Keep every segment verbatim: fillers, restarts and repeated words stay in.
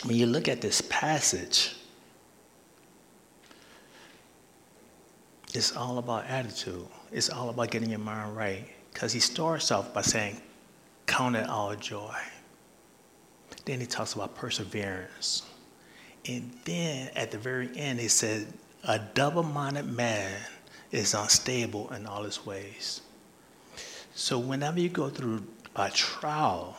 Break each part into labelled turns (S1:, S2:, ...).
S1: when you look at this passage, it's all about attitude. It's all about getting your mind right. Because he starts off by saying, count it all joy. Then he talks about perseverance. And then at the very end, he said, a double-minded man is unstable in all his ways. So whenever you go through a trial,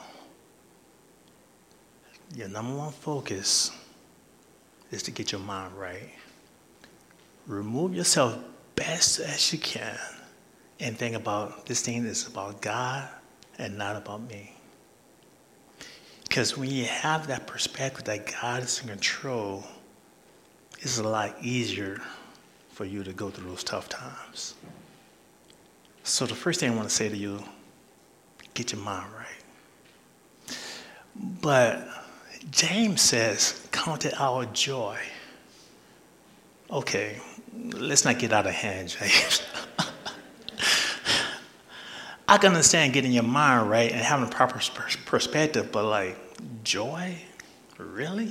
S1: your number one focus is to get your mind right. Remove yourself best as you can and think about this thing is about God and not about me. Because when you have that perspective that God is in control, it's a lot easier for you to go through those tough times. So the first thing I want to say to you, get your mind right. But James says, count it our joy. Okay, let's not get out of hand, James. I can understand getting your mind right and having a proper perspective, but like, joy? Really?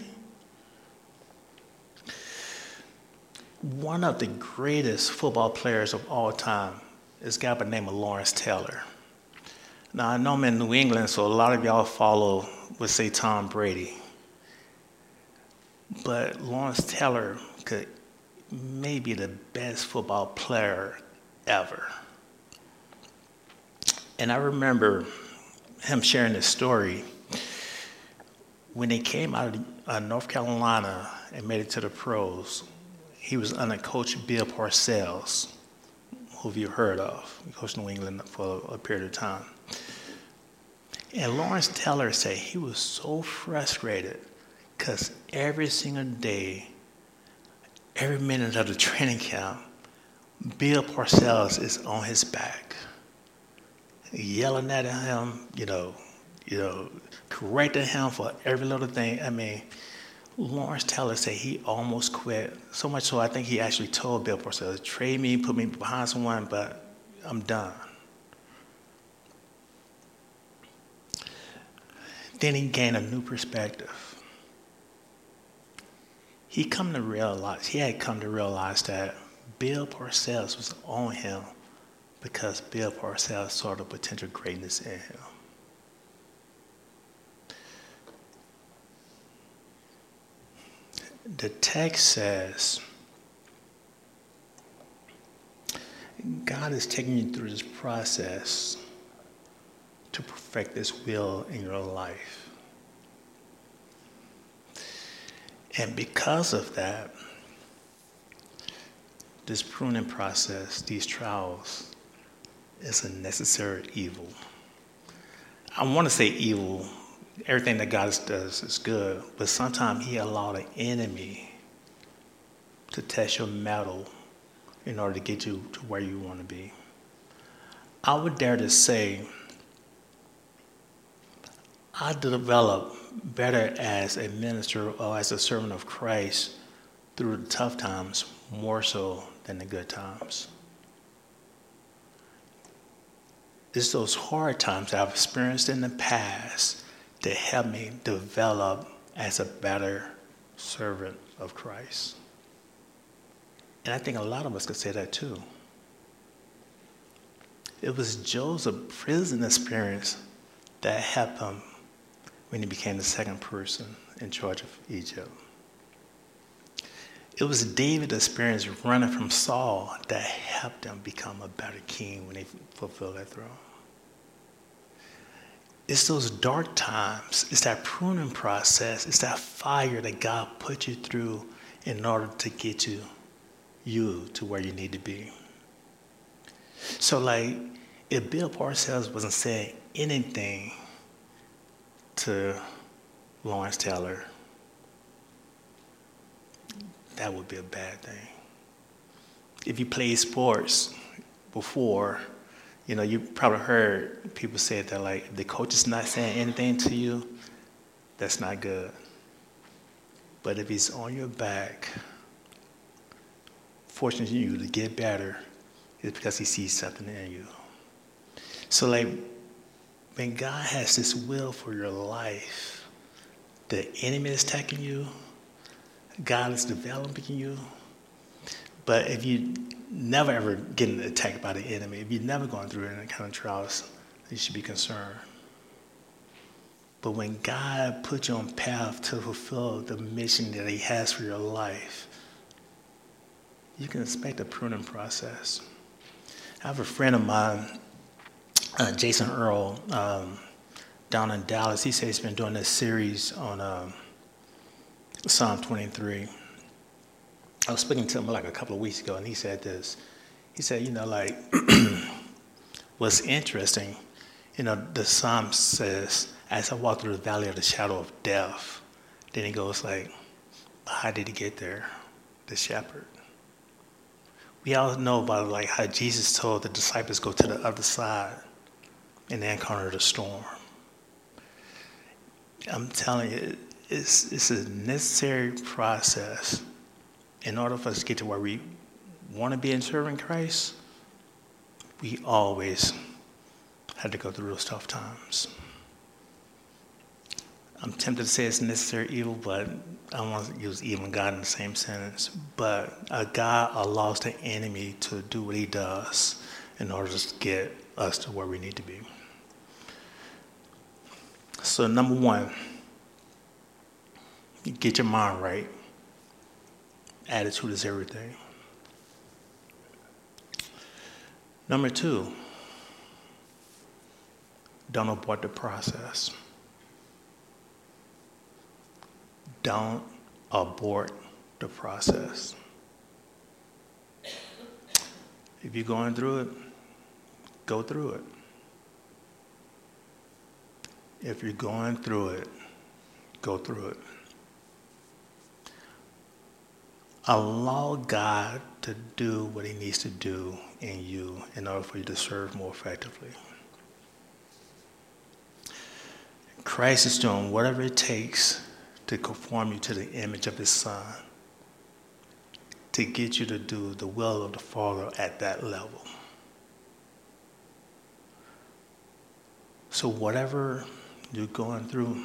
S1: One of the greatest football players of all time is a guy by the name of Lawrence Taylor. Now, I know I'm in New England, so a lot of y'all follow, would say Tom Brady. But Lawrence Taylor could maybe the best football player ever. And I remember him sharing this story when he came out of uh, North Carolina and made it to the pros. He was under Coach Bill Parcells, who you've heard of. He coached New England for a period of time. And Lawrence Taylor said he was so frustrated because every single day, every minute of the training camp, Bill Parcells is on his back, yelling at him, you know, you know, correcting him for every little thing. I mean, Lawrence Taylor said he almost quit. So much so I think he actually told Bill Parcells, trade me, put me behind someone, but I'm done. Then he gained a new perspective. He come to realize, he had come to realize that Bill Parcells was on him because Bill Parcells saw the potential greatness in him. The text says, God is taking you through this process to perfect this will in your life. And because of that, this pruning process, these trials, is a necessary evil. I want to say evil. Everything that God does is good, but sometimes he allowed an enemy to test your mettle in order to get you to where you want to be. I would dare to say I developed better as a minister or as a servant of Christ through the tough times more so than the good times. It's those hard times I've experienced in the past that help me develop as a better servant of Christ. And I think a lot of us could say that too. It was Joseph's prison experience that helped him when he became the second person in charge of Egypt. It was David's experience running from Saul that helped him become a better king when he fulfilled that throne. It's those dark times, it's that pruning process, it's that fire that God put you through in order to get you, you to where you need to be. So like, if Bill Parcells wasn't saying anything to Lawrence Taylor, that would be a bad thing. If you played sports before, you know, you probably heard people say that, like, if the coach is not saying anything to you, that's not good. But if he's on your back, forcing you to get better, it's because he sees something in you. So, like, when God has this will for your life, the enemy is attacking you, God is developing you. But if you never ever getting attacked by the enemy, if you're never going through any kind of trials, you should be concerned. But when God puts you on path to fulfill the mission that he has for your life, you can expect a pruning process. I have a friend of mine, uh, Jason Earl, um, down in Dallas. He said he's been doing this series on um, Psalm twenty-three. I was speaking to him like a couple of weeks ago, and he said this. He said, you know, like, what's interesting, you know, the Psalm says, as I walk through the valley of the shadow of death, then he goes like, how did he get there? The shepherd. We all know about like how Jesus told the disciples go to the other side and they encounter the storm. I'm telling you, it's, it's a necessary process in order for us to get to where we want to be in serving Christ. We always had to go through those tough times. I'm tempted to say it's necessary evil, but I don't want to use evil and God in the same sentence. But uh, God allows the enemy to do what he does in order to get us to where we need to be. So number one, get your mind right. Attitude is everything. Number two, don't abort the process. Don't abort the process. If you're going through it, go through it. If you're going through it, go through it. Allow God to do what he needs to do in you in order for you to serve more effectively. Christ is doing whatever it takes to conform you to the image of his Son, to get you to do the will of the Father at that level. So whatever you're going through,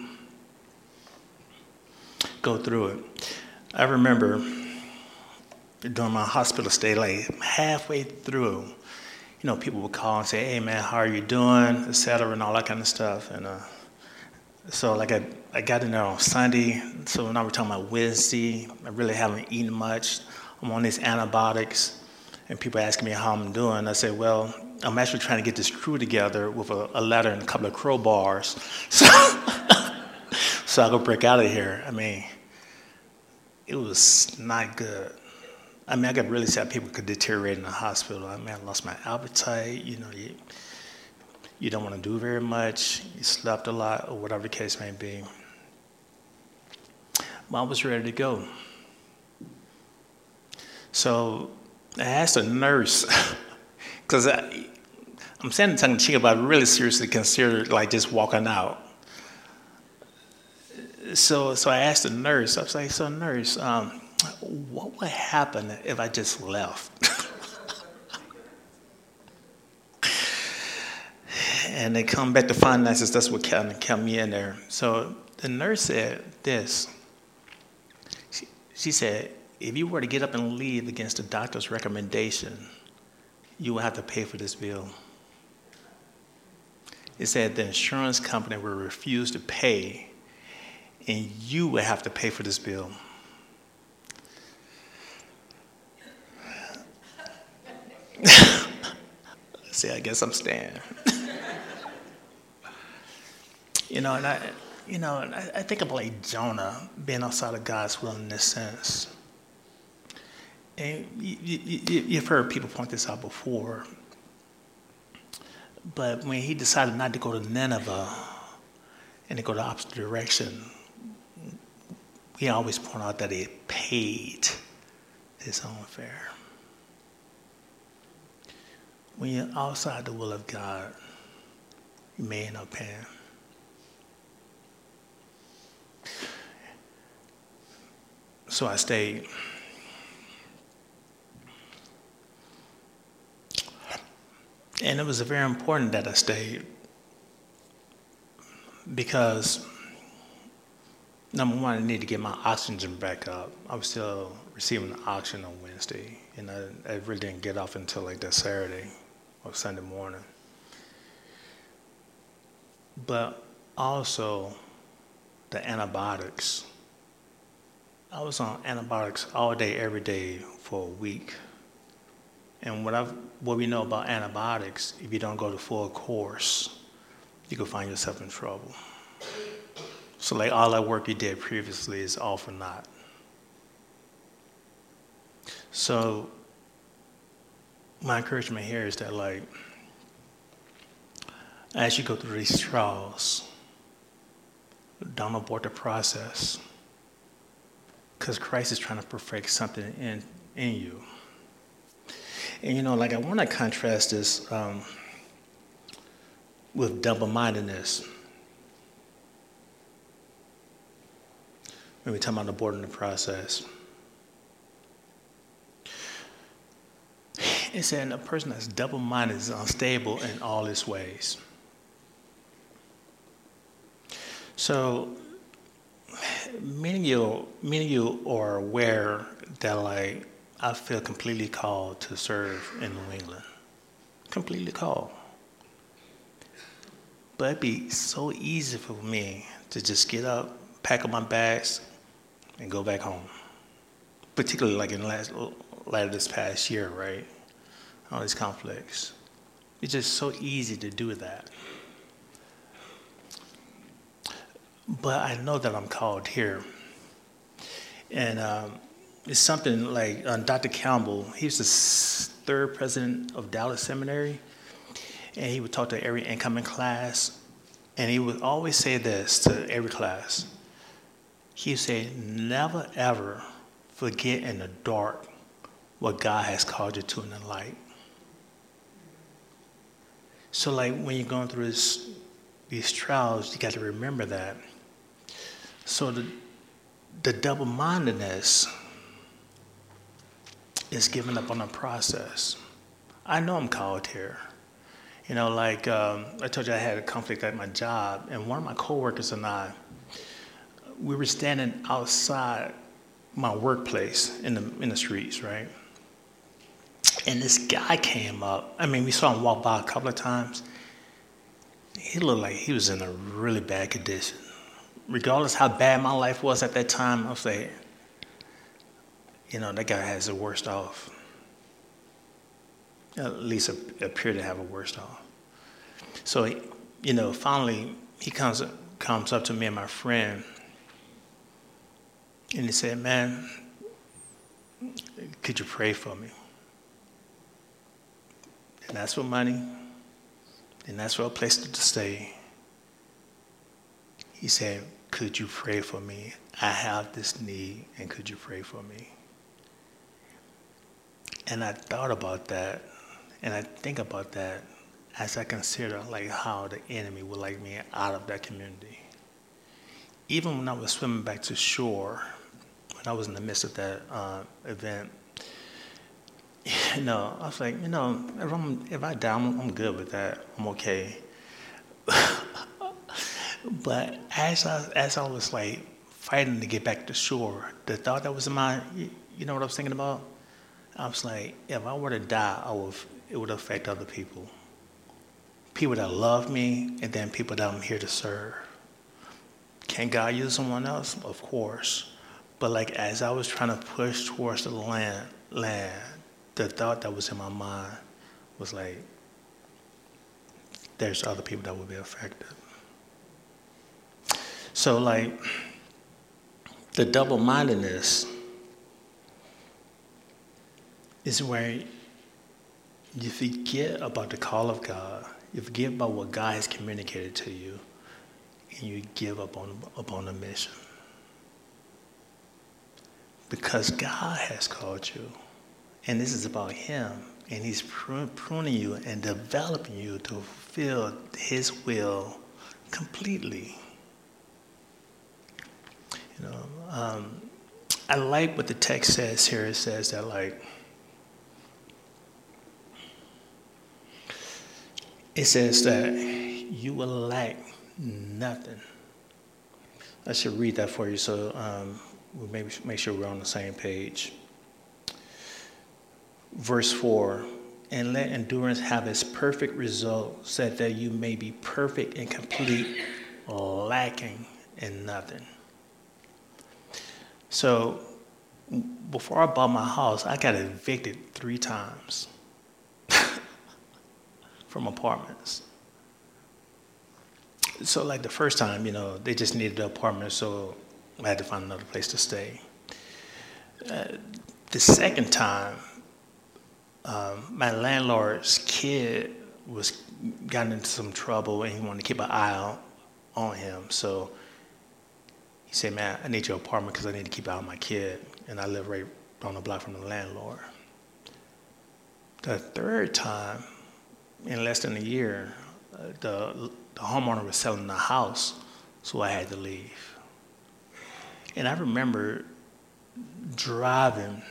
S1: go through it. I remember during my hospital stay, like halfway through, you know, people would call and say, hey man, how are you doing, et cetera, and all that kind of stuff. And uh, so like I, I got in there on Sunday, so now we're talking about Wednesday. I really haven't eaten much. I'm on these antibiotics, and people asking me how I'm doing. I say, well, I'm actually trying to get this crew together with a, a ladder and a couple of crowbars, so, so I could break out of here. I mean, it was not good. I mean, I could really see how people could deteriorate in the hospital. I mean, I lost my appetite. You know, you, you don't want to do very much. You slept a lot, or whatever the case may be. But I was ready to go. So I asked a nurse, because I'm saying it tongue in cheek, but I really seriously considered like just walking out. So, so I asked the nurse. I was like, "So, nurse, um, what would happen if I just left?" And they come back to finances. That's what kind of kept me in there. So the nurse said this. She, she said, if you were to get up and leave against the doctor's recommendation, you will have to pay for this bill. It said the insurance company will refuse to pay, and you will have to pay for this bill. See, I guess I'm staying. You know, and I, you know, and I, I think of like Jonah being outside of God's will in this sense. And you, you, you've heard people point this out before. But when he decided not to go to Nineveh and to go the opposite direction, we always point out that he paid his own fare. When you're outside the will of God, you may end up paying. So I stayed. And it was very important that I stayed, because Number one, I need to get my oxygen back up. I was still receiving oxygen on Wednesday, and I, I really didn't get off until like that Saturday or Sunday morning. But also the antibiotics. I was on antibiotics all day, every day for a week. And what I've, what we know about antibiotics, if you don't go the full course, you can find yourself in trouble. So like all that work you did previously is all for naught. So my encouragement here is that like, as you go through these trials, don't abort the process, because Christ is trying to perfect something in, in you. And you know, like I want to contrast this um, with double-mindedness. When we talk about aborting the process, it said a person that's double-minded is unstable in all his ways. So many of you, many of you are aware that like I feel completely called to serve in New England, completely called. But it'd be so easy for me to just get up, pack up my bags, and go back home. Particularly like in the last, light of this past year, right? All these conflicts. It's just so easy to do that. But I know that I'm called here. And um, it's something like uh, Doctor Campbell, he was the third president of Dallas Seminary, and he would talk to every incoming class, and he would always say this to every class. He would say, never ever forget in the dark what God has called you to in the light. So like when you're going through this, these trials, you got to remember that. So the, the double-mindedness is giving up on the process. I know I'm called here. You know, like um, I told you I had a conflict at my job, and one of my coworkers and I, we were standing outside my workplace in the in the streets, right? And this guy came up. I mean, we saw him walk by a couple of times. He looked like he was in a really bad condition. Regardless how bad my life was at that time, I was like, you know, that guy has the worst off. At least appear to have a worst off. So, you know, finally he comes comes up to me and my friend, and he said, "Man, could you pray for me?" And that's for money, and that's for a place to stay. He said, "Could you pray for me? I have this need, and could you pray for me?" And I thought about that, and I think about that as I consider like how the enemy would like me out of that community. Even when I was swimming back to shore, when I was in the midst of that uh, event, you know, I was like, you know, if, I'm, if I die, I'm, I'm good with that. I'm okay. But as I, as I was like fighting to get back to shore, the thought that was in my, you know what I was thinking about? I was like, if I were to die, I would, it would affect other people. People that love me, and then people that I'm here to serve. Can God use someone else? Of course. But like as I was trying to push towards the land, land, the thought that was in my mind was like, there's other people that will be affected. So like, the double-mindedness is where you forget about the call of God, you forget about what God has communicated to you, and you give up on, upon the mission. Because God has called you, and this is about Him, and He's pruning you and developing you to fulfill His will completely. You know, um, I like what the text says here. It says that like, it says that you will lack nothing. I should read that for you so um, we maybe make sure we're on the same page. Verse four, and let endurance have its perfect result, so that you may be perfect and complete, lacking in nothing. So before I bought my house, I got evicted three times from apartments. So like the first time, you know, they just needed an apartment, so I had to find another place to stay. Uh, the second time, um, my landlord's kid was gotten into some trouble, and he wanted to keep an eye out on him. So he said, "Man, I need your apartment because I need to keep an eye on my kid," and I live right on the block from the landlord. The third time, in less than a year, uh, the the homeowner was selling the house, so I had to leave. And I remember driving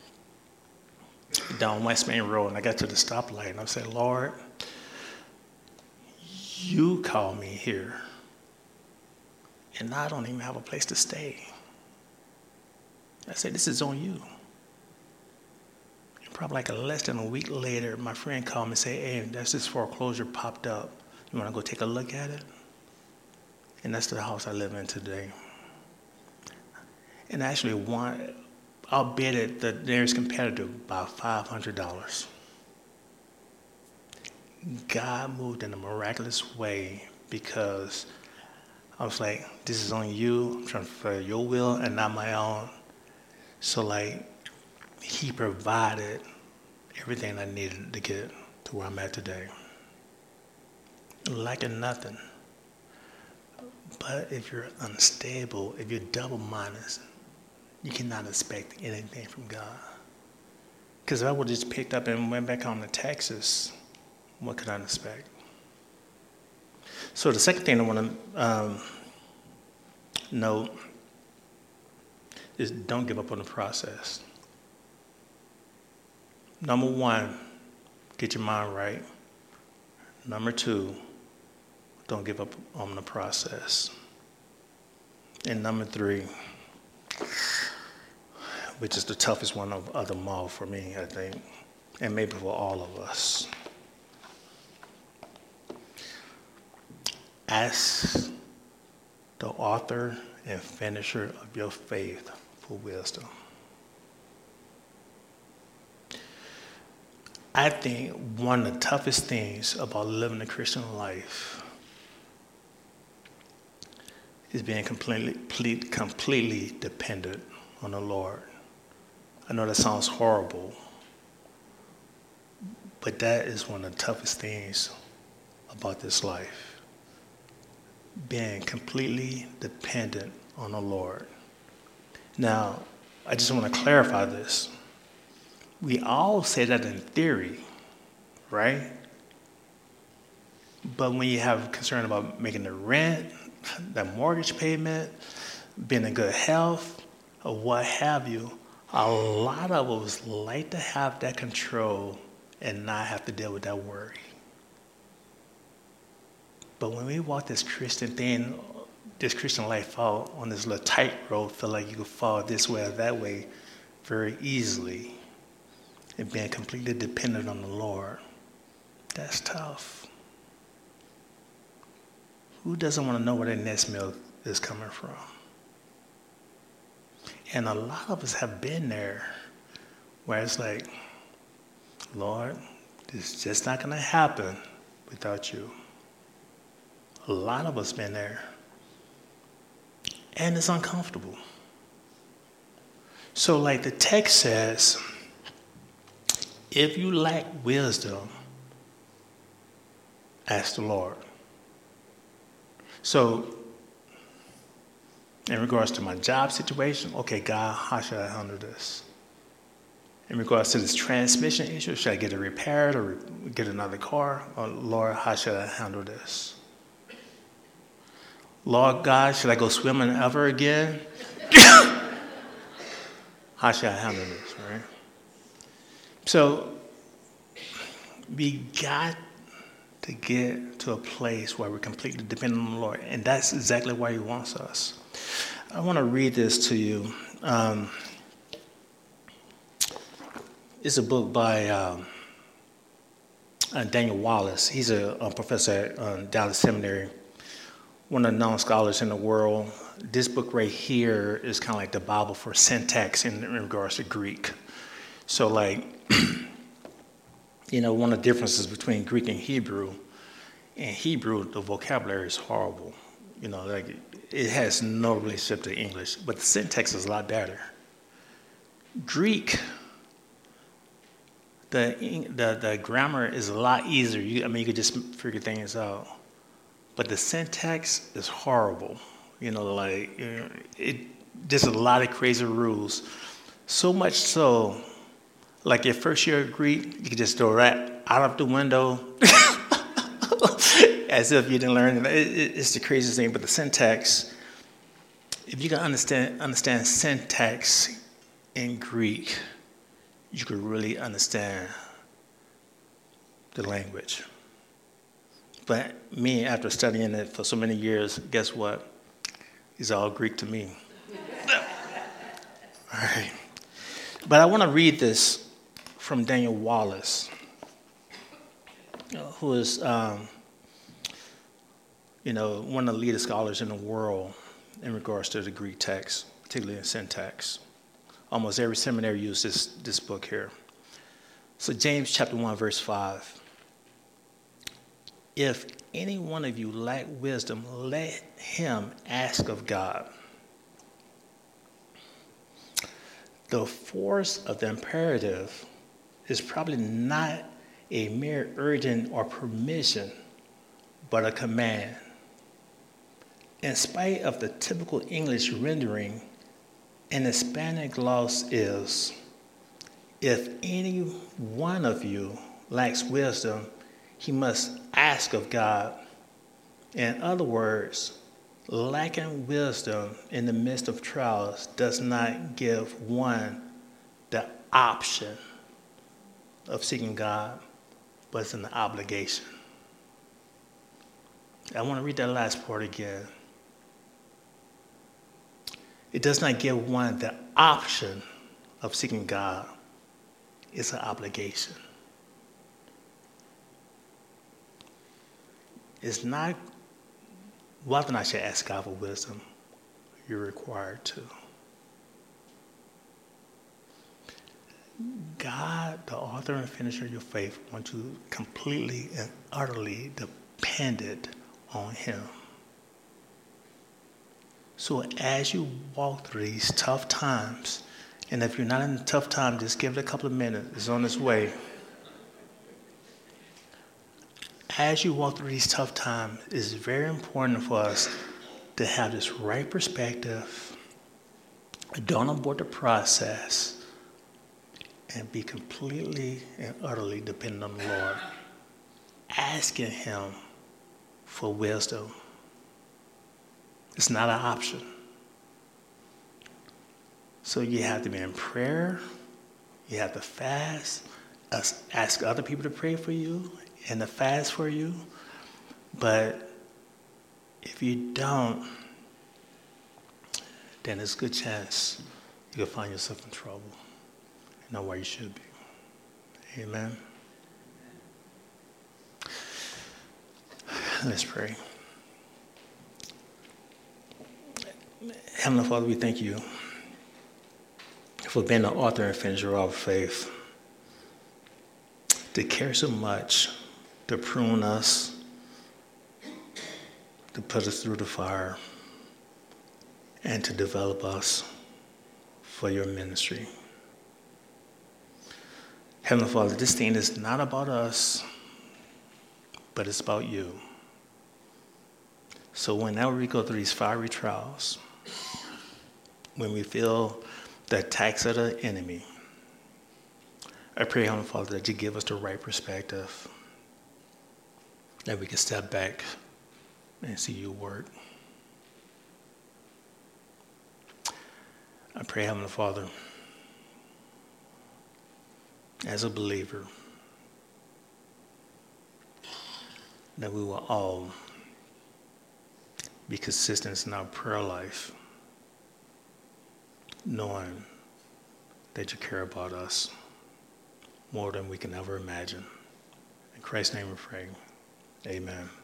S1: down West Main Road, and I got to the stoplight, and I said, "Lord, you called me here, and I don't even have a place to stay." I said, "This is on you." And probably like a less than a week later, my friend called me and said, "Hey, there's this foreclosure popped up. You want to go take a look at it?" And that's the house I live in today. And actually, one, I'll bid it the nearest competitor by five hundred dollars. God moved in a miraculous way because I was like, "This is on you. I'm trying to fulfill your will and not my own." So like, he provided everything I needed to get to where I'm at today. Lacking nothing. But if you're unstable, if you're double-minded, you cannot expect anything from God. Because if I would have just picked up and went back on to Texas, what could I expect? So the second thing I want to um, note is don't give up on the process. Number one, get your mind right. Number two, don't give up on the process. And number three, which is the toughest one of, of them all for me, I think, and maybe for all of us. Ask the author and finisher of your faith for wisdom. I think one of the toughest things about living a Christian life is being completely, completely dependent on the Lord. I know that sounds horrible, but that is one of the toughest things about this life. Being completely dependent on the Lord. Now, I just want to clarify this. We all say that in theory, right? But when you have concern about making the rent, the mortgage payment, being in good health, or what have you, a lot of us like to have that control and not have to deal with that worry. But when we walk this Christian thing, this Christian life out on this little tightrope, feel like you can fall this way or that way very easily, and being completely dependent on the Lord, that's tough. Who doesn't want to know where their next meal is coming from? And a lot of us have been there where it's like, "Lord, this is just not going to happen without you." A lot of us been there. And it's uncomfortable. So like the text says, if you lack wisdom, ask the Lord. So, in regards to my job situation, okay, God, how should I handle this? In regards to this transmission issue, should I get it repaired or get another car? Or, Lord, how should I handle this? Lord God, should I go swimming ever again? How should I handle this, right? So, we got to get to a place where we're completely dependent on the Lord. And that's exactly why he wants us. I want to read this to you. Um, it's a book by um, uh, Daniel Wallace. He's a, a professor at um, Dallas Seminary, one of the known scholars in the world. This book right here is kind of like the Bible for syntax in, in regards to Greek. So like, you know, one of the differences between Greek and Hebrew, in Hebrew, the vocabulary is horrible. You know, like it has no relationship to English, but the syntax is a lot better. Greek, the the, the grammar is a lot easier. You, I mean, you could just figure things out. But the syntax is horrible. You know, like you know, it, just a lot of crazy rules. So much so, like your first year of Greek, you could just throw that out of the window as if you didn't learn it. it. It's the craziest thing. But the syntax, if you can understand understand syntax in Greek, you could really understand the language. But me, after studying it for so many years, guess what? It's all Greek to me. All right. But I want to read this from Daniel Wallace, who is, um, you know, one of the leading scholars in the world in regards to the Greek text, particularly in syntax. Almost every seminary uses this, this book here. So James chapter one, verse five. If any one of you lack wisdom, let him ask of God. The force of the imperative is probably not a mere urgent or permission, but a command. In spite of the typical English rendering, an Hispanic gloss is, if any one of you lacks wisdom, he must ask of God. In other words, lacking wisdom in the midst of trials does not give one the option of seeking God, but it's an obligation. I want to read that last part again. It does not give one the option of seeking God. It's an obligation. It's not whether or not you ask God for wisdom. You're required to. God, the author and finisher of your faith, wants you completely and utterly dependent on him. So as you walk through these tough times, and if you're not in a tough time, just give it a couple of minutes. It's on its way. As you walk through these tough times, it's very important for us to have this right perspective, don't abort the process, and be completely and utterly dependent on the Lord, asking him for wisdom. It's not an option. So you have to be in prayer, you have to fast, ask other people to pray for you, and to fast for you. But if you don't, then there's a good chance you'll find yourself in trouble. You know where you should be. Amen. Let's pray. Heavenly Father, we thank you for being the author and finisher of our faith, to care so much, to prune us, to put us through the fire, and to develop us for your ministry. Heavenly Father, this thing is not about us, but it's about you. So whenever we go through these fiery trials, when we feel the attacks of the enemy, I pray, Heavenly Father, that you give us the right perspective, that we can step back and see you work. I pray, Heavenly Father, as a believer, that we will all be consistent in our prayer life, knowing that you care about us more than we can ever imagine. In Christ's name we pray. Amen.